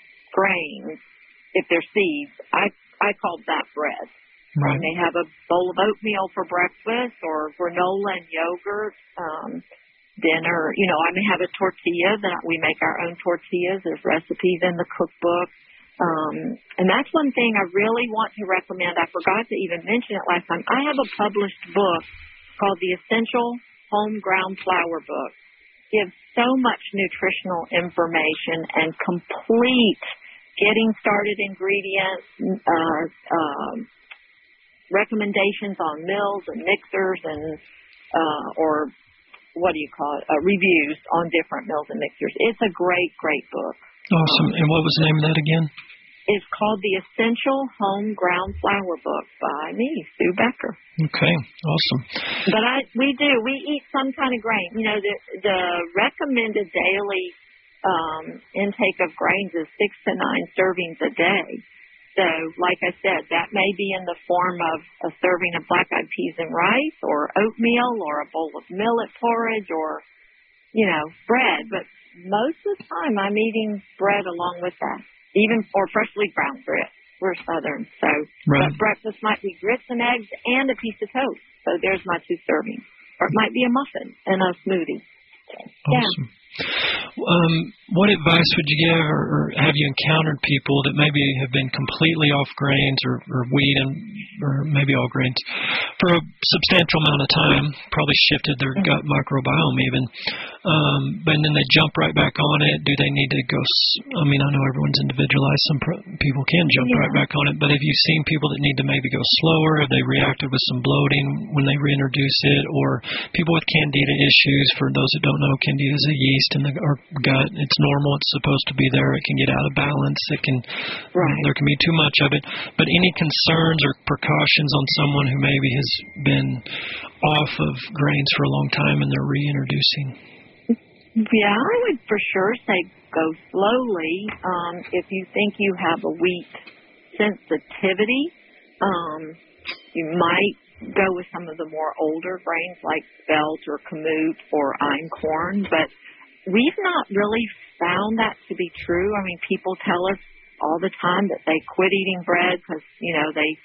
grains. If they're seeds, I I call that bread. Right. I may have a bowl of oatmeal for breakfast or granola and yogurt, um, dinner. You know, I may have a tortilla that we make our own tortillas. There's recipes in the cookbook. Um, and that's one thing I really want to recommend. I forgot to even mention it last time. I have a published book called The Essential Home Ground Flour Book. It gives so much nutritional information and complete getting started ingredients, uh, um, recommendations on mills and mixers and, uh, or what do you call it, uh, reviews on different mills and mixers. It's a great, great book. Awesome. And what was the name of that again? It's called The Essential Home Ground Flour Book by me, Sue Becker. Okay, awesome. But I, we do, we eat some kind of grain. You know, the, the recommended daily Um, intake of grains is six to nine servings a day. So, like I said, that may be in the form of a serving of black-eyed peas and rice or oatmeal or a bowl of millet porridge or, you know, bread. But most of the time I'm eating bread along with that, even or freshly ground grits. We're Southern. So right. But breakfast might be grits and eggs and a piece of toast. So there's my two servings. Or it might be a muffin and a smoothie. So, awesome. yeah. Um, what advice would you give, or, or have you encountered people that maybe have been completely off grains or, or wheat and or maybe all grains for a substantial amount of time, probably shifted their gut microbiome even, um, and then they jump right back on it? Do they need to go? I mean, I know everyone's individualized. Some pro- people can jump yeah. right back on it, but have you seen people that need to maybe go slower? Have they reacted with some bloating when they reintroduce it, or people with candida issues? For those that don't know, candida is a yeast in the our gut. It's normal. It's supposed to be there. It can get out of balance. It can. Right. There can be too much of it. But any concerns or precautions on someone who maybe has been off of grains for a long time and they're reintroducing? Yeah, I would for sure say go slowly. Um, if you think you have a wheat sensitivity, um, you might go with some of the more older grains like spelt or kamut or einkorn, but we've not really found that to be true. I mean, people tell us all the time that they quit eating bread because, you know, they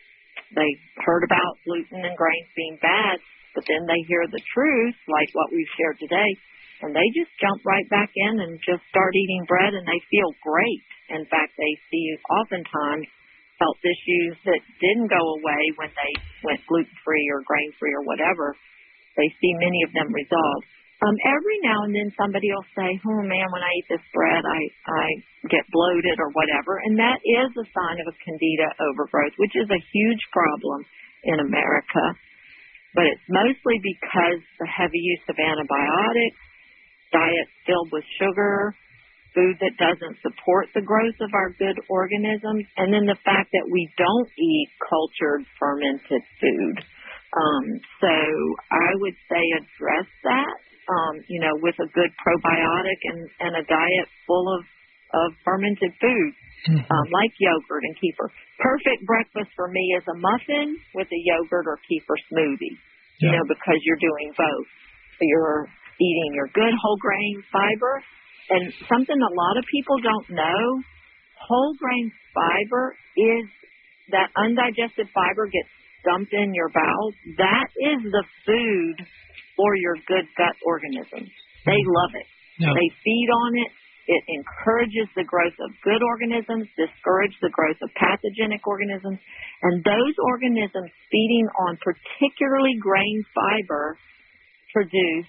they heard about gluten and grains being bad, but then they hear the truth, like what we've shared today, and they just jump right back in and just start eating bread, and they feel great. In fact, they see oftentimes health issues that didn't go away when they went gluten-free or grain-free or whatever. They see many of them resolve. Um, every now and then somebody will say, oh, man, when I eat this bread, I, I get bloated or whatever. And that is a sign of a candida overgrowth, which is a huge problem in America. But it's mostly because the heavy use of antibiotics, diets filled with sugar, food that doesn't support the growth of our good organisms, and then the fact that we don't eat cultured, fermented food. Um, so I would say address that. Um, you know, with a good probiotic and, and a diet full of, of fermented food, mm-hmm. um, like yogurt and kefir. Perfect breakfast for me is a muffin with a yogurt or kefir smoothie, yeah. you know, because you're doing both. You're eating your good whole grain fiber, and something a lot of people don't know, whole grain fiber is that undigested fiber gets dumped in your bowels. That is the food for your good gut organisms. They love it. Yeah. They feed on it. It encourages the growth of good organisms, discourages the growth of pathogenic organisms. And those organisms feeding on particularly grain fiber produce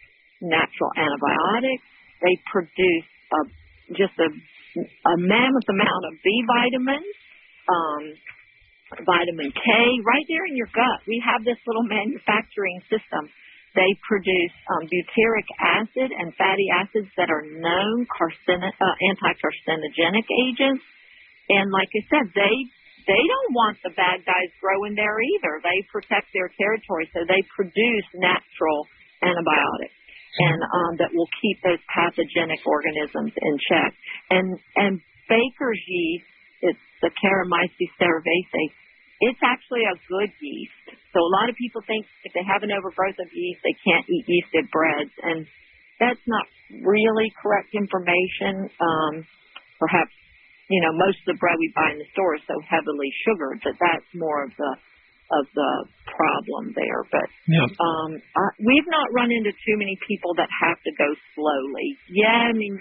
natural antibiotics. They produce a, just a, a mammoth amount of B vitamins, um, vitamin K, right there in your gut. We have this little manufacturing system. They produce um, butyric acid and fatty acids that are known carcin- uh, anti-carcinogenic agents. And like I said, they they don't want the bad guys growing there either. They protect their territory, so they produce natural antibiotics and um, that will keep those pathogenic organisms in check. And and Baker's yeast, it's the Saccharomyces cerevisiae. It's actually a good yeast. So a lot of people think if they have an overgrowth of yeast, they can't eat yeasted breads. And that's not really correct information. Um, perhaps, you know, most of the bread we buy in the store is so heavily sugared that that's more of the of the problem there. But yeah. um, I, we've not run into too many people that have to go slowly. Yeah, I mean...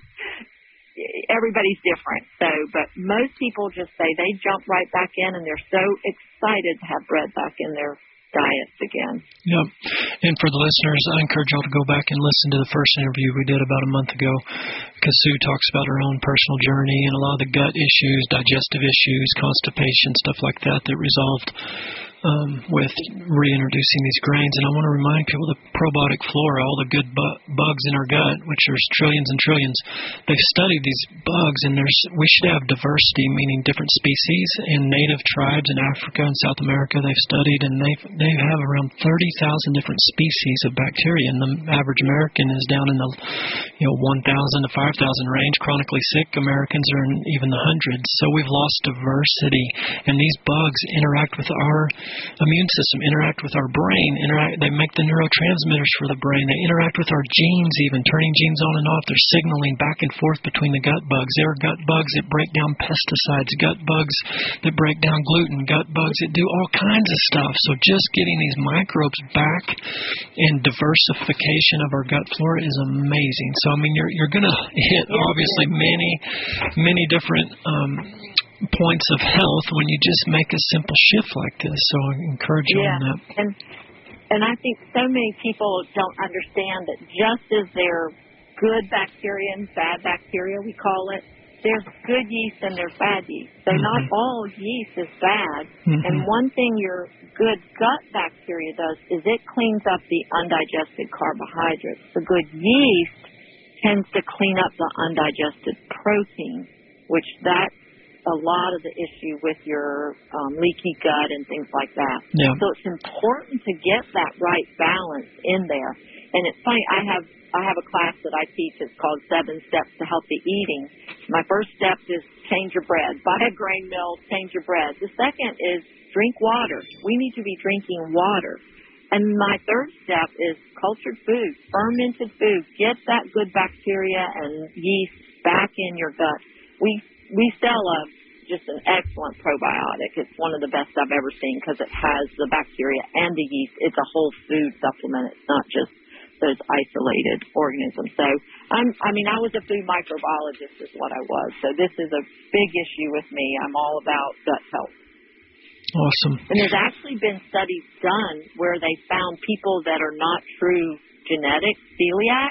everybody's different. So, but most people just say they jump right back in, and they're so excited to have bread back in their diets again. Yeah. And for the listeners, I encourage y'all to go back and listen to the first interview we did about a month ago, because Sue talks about her own personal journey and a lot of the gut issues, digestive issues, constipation, stuff like that that resolved um, with reintroducing these grains. And I want to remind people the probiotic flora, all the good bu- bugs in our gut, which there's trillions and trillions, they've studied these bugs, and there's we should have diversity, meaning different species. In native tribes in Africa and South America, they've studied, and they they have around thirty thousand different species of bacteria, and the average American is down in the you know one thousand to five thousand range. Chronically sick Americans are in even the hundreds. So we've lost diversity, and these bugs interact with our immune system, interact with our brain, interact. They make the neurotransmitters for the brain. They interact with our genes, even turning genes on and off. They're signaling back and forth between the gut bugs. There are gut bugs that break down pesticides, gut bugs that break down gluten, gut bugs that do all kinds of stuff. So just getting these microbes back and diversification of our gut flora is amazing. So, I mean, you're you're going to hit, obviously, many, many different um, points of health when you just make a simple shift like this. So I encourage you yeah. on that. And, and I think so many people don't understand that just as there are good bacteria and bad bacteria, we call it, there's good yeast and there's bad yeast. So mm-hmm. not all yeast is bad. Mm-hmm. And one thing your good gut bacteria does is it cleans up the undigested carbohydrates. The good yeast tends to clean up the undigested protein, which that's a lot of the issue with your um, leaky gut and things like that. Yeah. So it's important to get that right balance in there. And it's funny, I have I have a class that I teach. It's called Seven Steps to Healthy Eating. My first step is change your bread. Buy a grain mill, change your bread. The second is drink water. We need to be drinking water. And my third step is cultured food, fermented food. Get that good bacteria and yeast back in your gut. We we sell a just an excellent probiotic. It's one of the best I've ever seen because it has the bacteria and the yeast. It's a whole food supplement. It's not just those isolated organisms. So, I'm, I mean, I was a food microbiologist is what I was. So this is a big issue with me. I'm all about gut health. Awesome. And there's actually been studies done where they found people that are not true genetic celiac.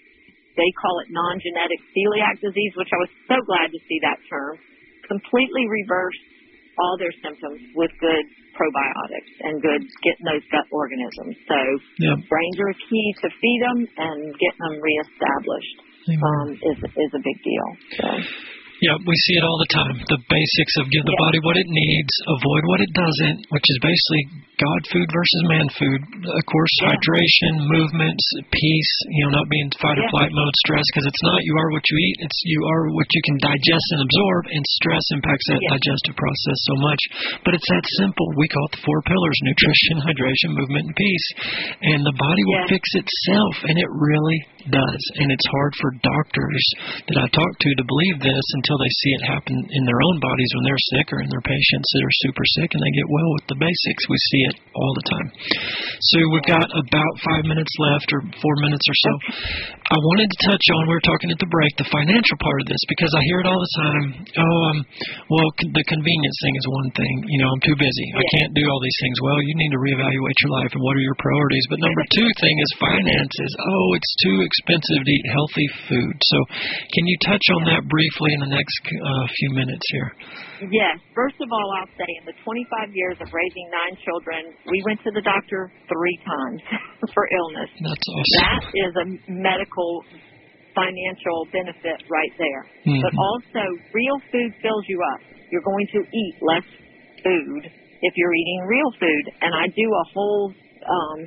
They call it non-genetic celiac disease, which I was so glad to see that term, completely reverse all their symptoms with good probiotics and good getting those gut organisms. So yep. brains are key to feed them, and getting them reestablished um, is is a big deal. So. Yeah, we see it all the time. The basics of give the yeah. body what it needs, avoid what it doesn't, which is basically God food versus man food. Of course, yeah. hydration, movements, peace, you know, not being fight or yeah. flight mode, stress, because it's not you are what you eat, it's you are what you can digest and absorb, and stress impacts that yeah. digestive process so much. But it's that simple. We call it the four pillars: nutrition, hydration, movement, and peace. And the body will yeah. fix itself, and it really does. And it's hard for doctors that I talk to to believe this until they see it happen in their own bodies when they're sick, or in their patients that are super sick, and they get well with the basics. We see it all the time. So we've got about five minutes left, or four minutes or so. I wanted to touch on, we were talking at the break, the financial part of this, because I hear it all the time. Oh, um, well, c- the convenience thing is one thing. You know, I'm too busy. I can't do all these things. Well, you need to reevaluate your life and what are your priorities. But number two thing is finances. Oh, it's too expensive to eat healthy food. So can you touch on that briefly in the next uh, few minutes here? Yes. First of all, I'll say in the twenty-five years of raising nine children, we went to the doctor three times for illness. That's awesome. That is a medical financial benefit right there. Mm-hmm. But also, real food fills you up. You're going to eat less food if you're eating real food. And I do a whole um,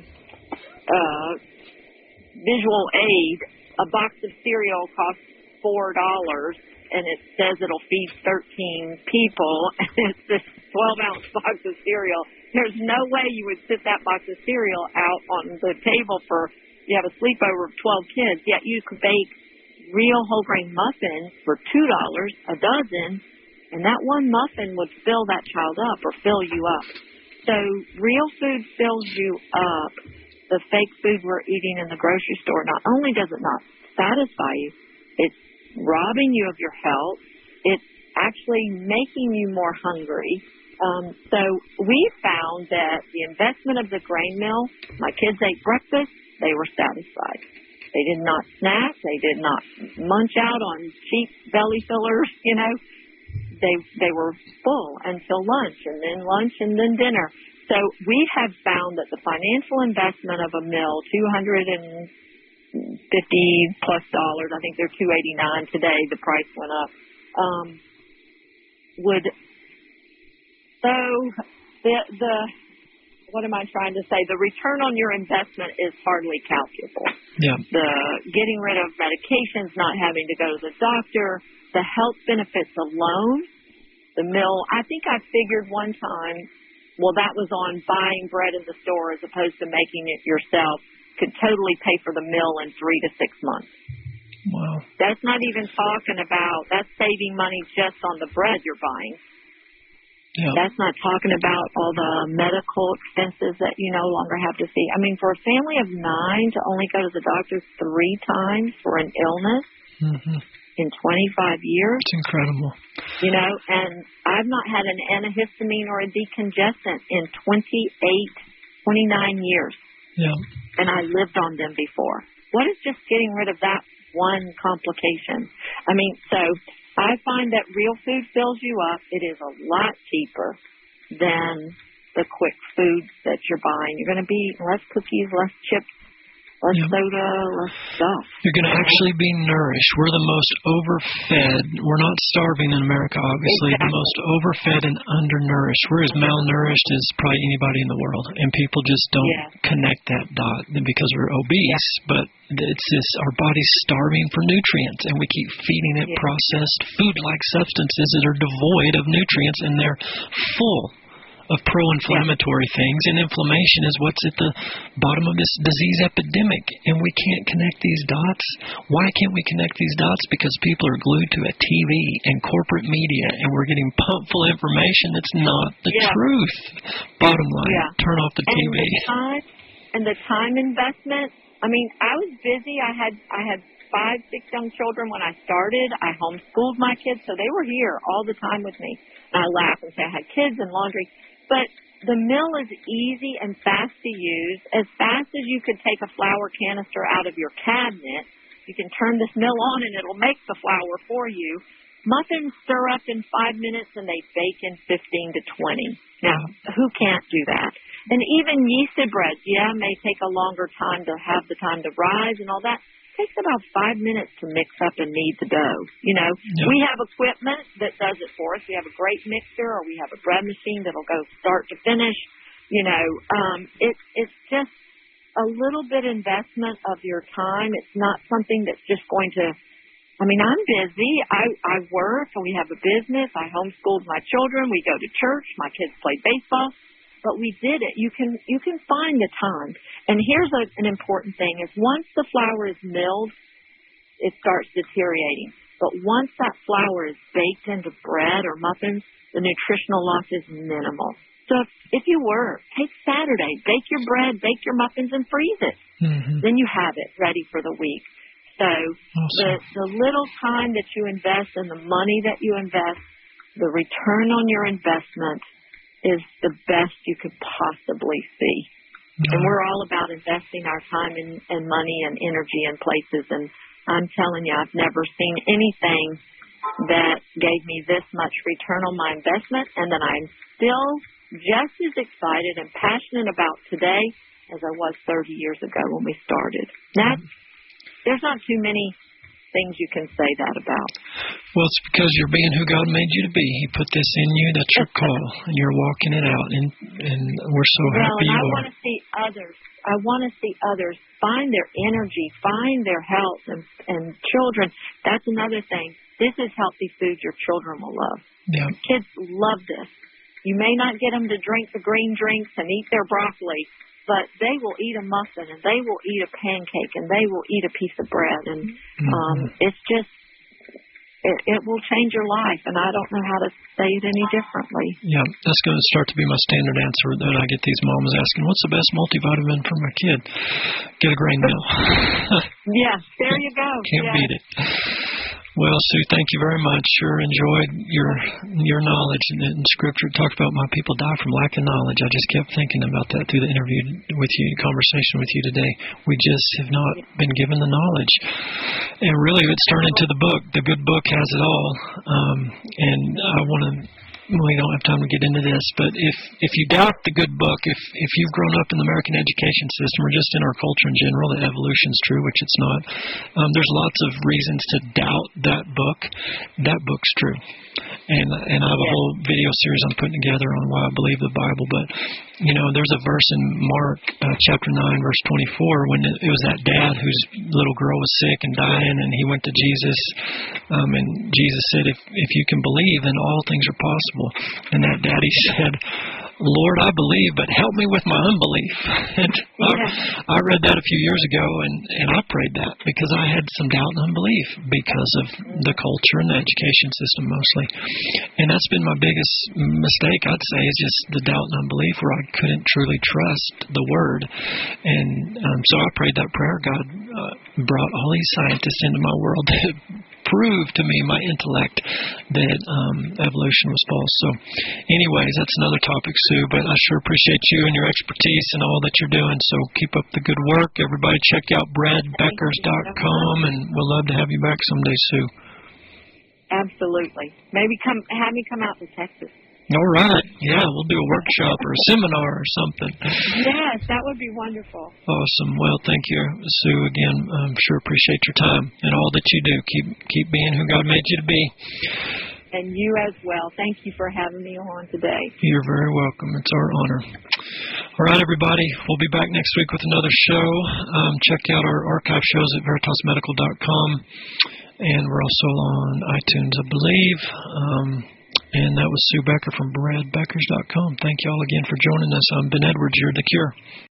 uh, visual aid. A box of cereal costs four dollars. And it says it'll feed thirteen people, and it's this twelve-ounce box of cereal. There's no way you would sit that box of cereal out on the table for, you have a sleepover of twelve kids, yet you could bake real whole grain muffins for two dollars a dozen, and that one muffin would fill that child up or fill you up. So real food fills you up. The fake food we're eating in the grocery store, not only does it not satisfy you, it's robbing you of your health. It's actually making you more hungry. Um, so we found that the investment of the grain mill, my kids ate breakfast, they were satisfied. They did not snack. They did not munch out on cheap belly fillers, you know. They they were full until lunch, and then lunch, and then dinner. So we have found that the financial investment of a mill, two hundred and fifty plus dollars. I think they're two eighty nine today. The price went up. Um, would so the the what am I trying to say? The return on your investment is hardly calculable. Yeah. The getting rid of medications, not having to go to the doctor, the health benefits alone. The mill. I think I figured one time well, that was on buying bread in the store as opposed to making it yourself, could totally pay for the meal in three to six months. Wow. That's not even talking about, that's saving money just on the bread you're buying. Yeah. That's not talking about all the medical expenses that you no longer have to see. I mean, for a family of nine to only go to the doctor three times for an illness mm-hmm. in twenty-five years. It's incredible. You know, and I've not had an antihistamine or a decongestant in twenty-eight, twenty-nine years. Yeah. And I lived on them before. What is just getting rid of that one complication? I mean, so I find that real food fills you up. It is a lot cheaper than the quick foods that you're buying. You're going to be eating less cookies, less chips, less yep. soda, less stuff. You're going to actually be nourished. We're the most overfed. We're not starving in America, obviously. Exactly. The most overfed and undernourished. We're as malnourished as probably anybody in the world. And people just don't yeah. connect that dot because we're obese. Yeah. But it's this, our body's starving for nutrients, and we keep feeding it yeah. processed food-like substances that are devoid of nutrients, and they're full of pro-inflammatory yeah. things, and inflammation is what's at the bottom of this disease epidemic, and we can't connect these dots. Why can't we connect these dots? Because people are glued to a T V and corporate media, and we're getting pumped full of information that's not the yeah. truth. Bottom line, yeah. turn off the and T V. The time, and the time investment, I mean, I was busy. I had I had five, six young children when I started. I homeschooled my kids, so they were here all the time with me. And I laugh and say I had kids and laundry. But the mill is easy and fast to use. As fast as you could take a flour canister out of your cabinet, you can turn this mill on and it'll make the flour for you. Muffins stir up in five minutes and they bake in fifteen to twenty. Now, who can't do that? And even yeasted breads, yeah, may take a longer time to have the time to rise and all that. It takes about five minutes to mix up and knead the dough. You know, yeah. we have equipment that does it for us. We have a great mixer, or we have a bread machine that'll go start to finish. You know, um, it, it's just a little bit investment of your time. It's not something that's just going to, I mean, I'm busy. I, I work, and we have a business. I homeschooled my children. We go to church. My kids play baseball. But we did it. You can you can find the time. And here's a, an important thing is once the flour is milled, it starts deteriorating. But once that flour is baked into bread or muffins, the nutritional loss is minimal. So if, if you were, take Saturday, bake your bread, bake your muffins, and freeze it. Mm-hmm. Then you have it ready for the week. So awesome. the, the little time that you invest and the money that you invest, the return on your investment is the best you could possibly see. Mm-hmm. And we're all about investing our time and, and money and energy in places. And I'm telling you, I've never seen anything that gave me this much return on my investment, and that I'm still just as excited and passionate about today as I was thirty years ago when we started. That's, mm-hmm. There's not too many things you can say that about. Well, it's because you're being who God made you to be. He put this in you. That's your call, and you're walking it out, and and we're so well, happy and you I are. want to see others. I want to see others find their energy, find their health, and and children. That's another thing. This is healthy food your children will love. Yeah. Kids love this. You may not get them to drink the green drinks and eat their broccoli, but they will eat a muffin, and they will eat a pancake, and they will eat a piece of bread. And um, mm-hmm. it's just, it, it will change your life, and I don't know how to say it any differently. Yeah, that's going to start to be my standard answer that I get these moms asking, what's the best multivitamin for my kid? Get a grain mill. Yeah, there you go. Can't yeah. beat it. Well, Sue, thank you very much. Sure enjoyed your your knowledge in, in Scripture. Talk about my people die from lack of knowledge. I just kept thinking about that through the interview with you, the conversation with you today. We just have not been given the knowledge. And really, it's turned into the book. The good book has it all. Um, and I want to... We don't have time to get into this, but if if you doubt the good book, if if you've grown up in the American education system or just in our culture in general that evolution's true, which it's not, um, there's lots of reasons to doubt that book. That book's true. And and I have a whole video series I'm putting together on why I believe the Bible. But, you know, there's a verse in Mark uh, chapter nine, verse twenty-four, when it, it was that dad whose little girl was sick and dying, and he went to Jesus, um, and Jesus said, if if you can believe, then all things are possible. And that daddy said, Lord, I believe, but help me with my unbelief. And Yeah. I, I read that a few years ago, and, and I prayed that because I had some doubt and unbelief because of the culture and the education system mostly. And that's been my biggest mistake, I'd say, is just the doubt and unbelief where I couldn't truly trust the Word. And um, so I prayed that prayer. God uh, brought all these scientists into my world to prove to me, my intellect, that um, evolution was false. So anyways, that's another topic, Sue, but I sure appreciate you and your expertise and all that you're doing. So keep up the good work. Everybody check out brad beckers dot com, and we'll love to have you back someday, Sue. Absolutely. Maybe come have me come out to Texas. All right. Yeah, we'll do a workshop or a seminar or something. Yes, that would be wonderful. Awesome. Well, thank you, Sue, again. I'm sure appreciate your time and all that you do. Keep keep being who God made you to be. And you as well. Thank you for having me on today. You're very welcome. It's our honor. All right, everybody. We'll be back next week with another show. Um, check out our archive shows at veritas medical dot com. And we're also on iTunes, I believe. Um, and that was Sue Becker from brad beckers dot com. Thank you all again for joining us. I'm Ben Edwards. You're the Cure.